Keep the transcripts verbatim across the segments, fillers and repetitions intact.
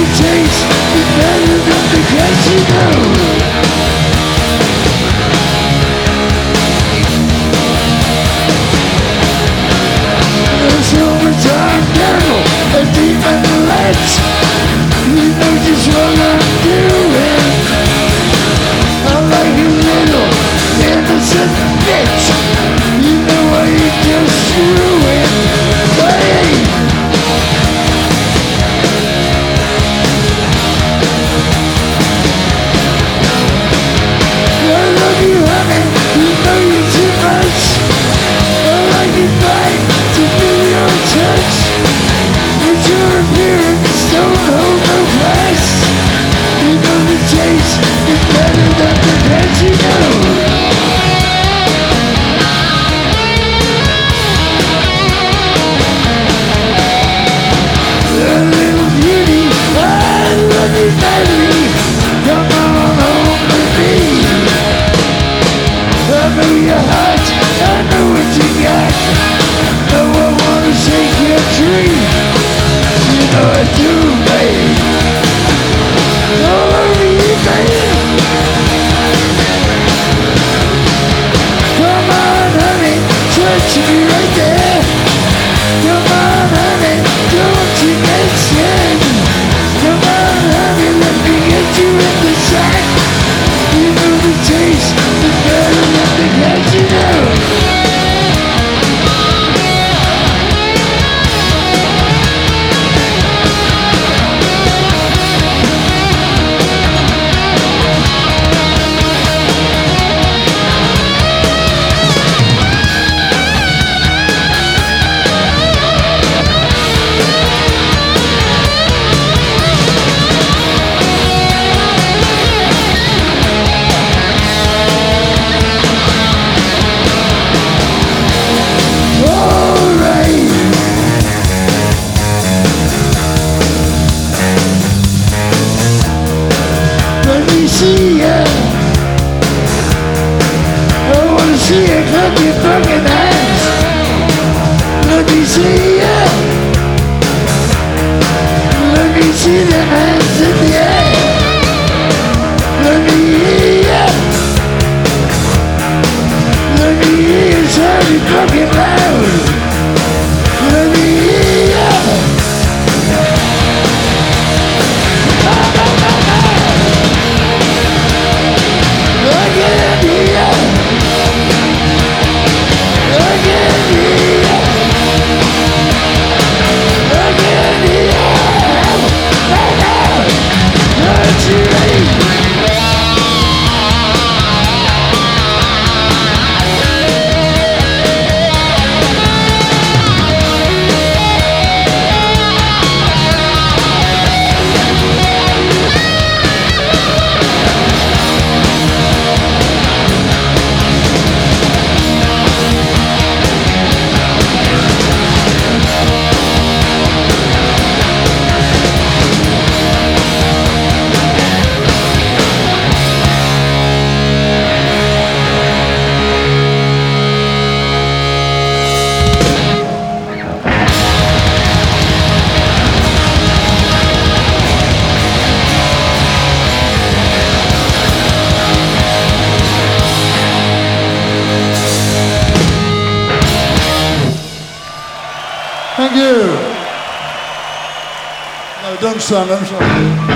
taste is better than the casino. The summertime devil, a demon light. You know just what I'm doing. I'm like a little innocent bitch. You know I ain't just screwing. Hey! I love you, honey. You know you too much. I like it fine to feel your touch. But your appearance don't hold no price. You know the taste is better than the casino. A little beauty, I love you madly. Come on home with me. I know your heart, I know what you got. No, I wanna shake your tree. You know I do, babe. All over you, babe. Come on, honey, touch me right there. Come on, honey, don't you get scared. Come on, honey, let me get you in the sack. You know the taste is better than the casino. See ya. I wanna see ya clap your fucking hands. Let me see ya. Let me see the hands in the air. Let me hear ya. Let me hear you sounding fucking loud. Let me hear ya. Again, yeah. Again, yeah. Again, yeah. Don't you ready? Thank you. No, don't sing, don't sing.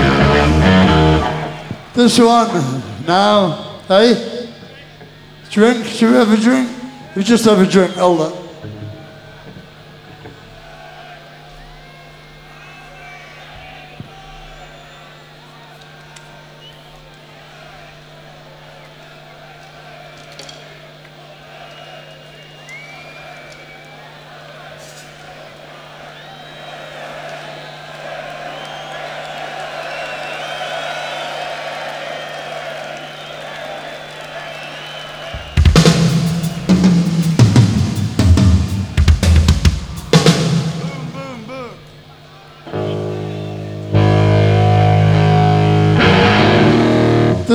This one now, hey? Drink? Should we have a drink? We just have a drink, hold on.